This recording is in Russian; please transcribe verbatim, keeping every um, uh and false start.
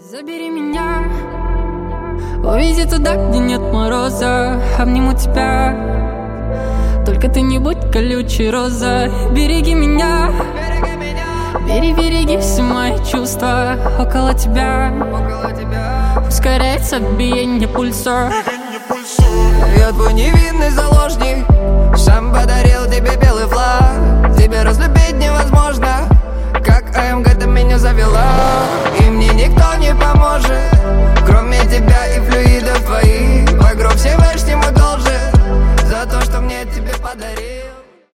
Забери меня, увези туда, где нет мороза. Обниму тебя, только ты не будь колючей роза. Береги меня, бери, береги все мои чувства. Около тебя ускоряется биение пульса. Я твой невинный заложник, сам подарил тебе белый флаг. Тебя разлюбить невозможно, как АМГ ты меня завела.